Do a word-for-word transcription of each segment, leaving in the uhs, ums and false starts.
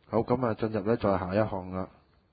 好，咁啊進入呢再下一項啦。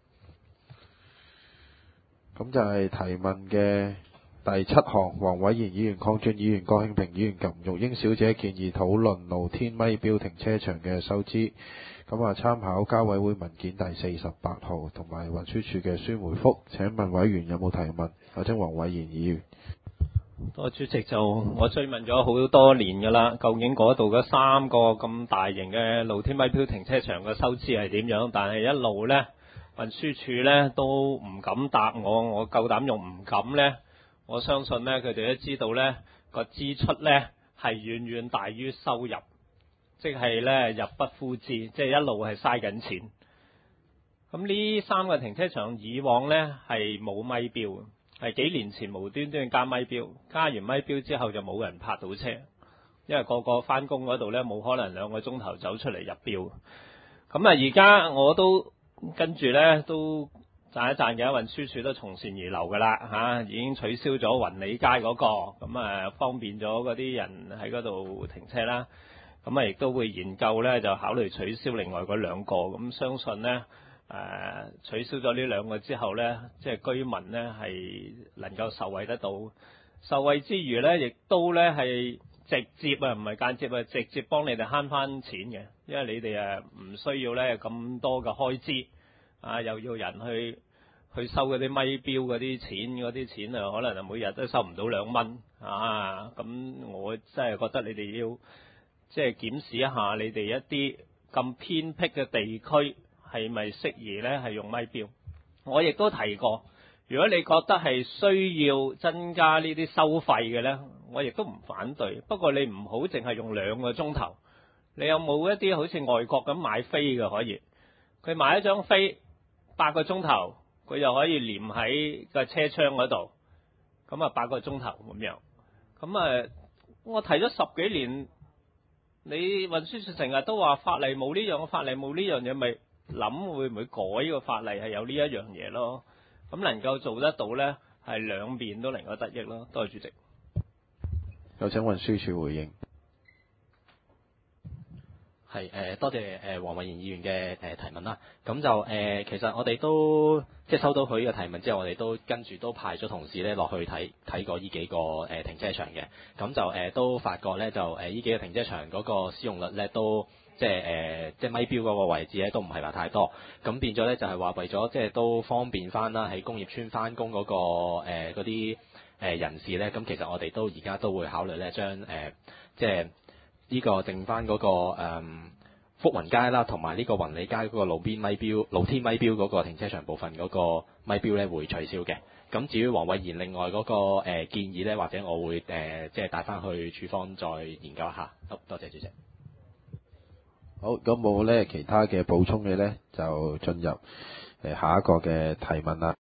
咁就係提問嘅第七項，黃偉賢議員、鄺俊議員、郭慶平議員及吳玉英小姐建議討論露天咪標停車場嘅收支。咁啊，參考交委會文件第四十八號同埋運輸署嘅書回覆。請問委員有冇提問？有請黃偉賢議員。 多主席，就我追問咗好多年㗎啦，究竟嗰度嗰三個咁大型嘅露天咪標停車場嘅收支係點樣？但係一路呢，運輸署呢都唔敢答我，我夠膽用唔敢呢。我相信呢，佢哋都知道呢個支出呢係遠遠大於收入，即係呢入不敷支，即係一路係嘥緊錢。咁呢三個停車場以往呢係冇咪標，係幾年前無端端加咪標，加完咪標之後就冇人泊到車，因為個個返工嗰度呢冇可能兩個鐘頭走出嚟入標。咁啊，而家我都跟住呢都讚一讚嘅，運輸署都從善如流㗎啦嚇，已經取消咗雲里街嗰個，咁啊方便咗嗰啲人喺嗰度停車啦。咁啊亦都會研究呢，就考慮取消另外嗰兩個。咁相信呢，誒、呃、取消咗呢兩個之後呢，即係居民呢係能夠受惠得到，受惠之餘呢，亦都呢係直接啊，唔係間接啊，直接幫你哋慳翻錢嘅，因為你哋誒唔需要呢咁多嘅開支啊，又要人去去收嗰啲咪標嗰啲錢，嗰啲錢啊，可能啊每日都收唔到兩蚊啊，咁我真係覺得你哋要即係檢視一下你哋一啲咁偏僻嘅地區係咪適宜呢係用咪標。我亦都提過，如果你覺得係需要增加呢啲收費嘅呢，我亦都唔反對。不過你唔好淨係用兩個鐘頭，你有冇一啲好似外國咁買飛嘅可以？佢買一張飛八個鐘頭，佢又可以連喺個車窗嗰度，咁啊八個鐘頭咁樣。咁啊，我提咗十幾年，你運輸署成日都話法例冇呢樣，法例冇呢樣嘢，咪諗會唔會改個法例係有呢一樣嘢咯？咁能夠做得到呢，係兩邊都能夠得益咯。多謝主席。 有請運輸署回應。 係誒，多謝誒黃偉賢議員嘅誒提問啦。咁就誒，其實我哋都即係收到佢呢個提問之後，我哋都跟住都派咗同事咧落去睇睇過呢幾個誒停車場嘅。咁就誒都發覺咧，就誒呢幾個停車場嗰個使用率咧都即係誒即係咪標嗰個位置咧都唔係話太多。咁變咗咧就係話為咗即係都方便翻啦，喺工業村翻工嗰個誒嗰啲誒人士咧，咁其實我哋都而家都會考慮咧將誒即係。呢個剩翻嗰個誒福雲街啦，同埋呢個雲里街嗰個路邊咪標、露天咪標嗰個停車場部分嗰個咪標咧會取消嘅。咁至於黃偉賢另外嗰個誒建議咧，或者我會誒即係帶翻去處方再研究一下。好，多謝主席。 好，咁冇咧其他嘅補充嘅咧，就進入誒下一個嘅提問啦。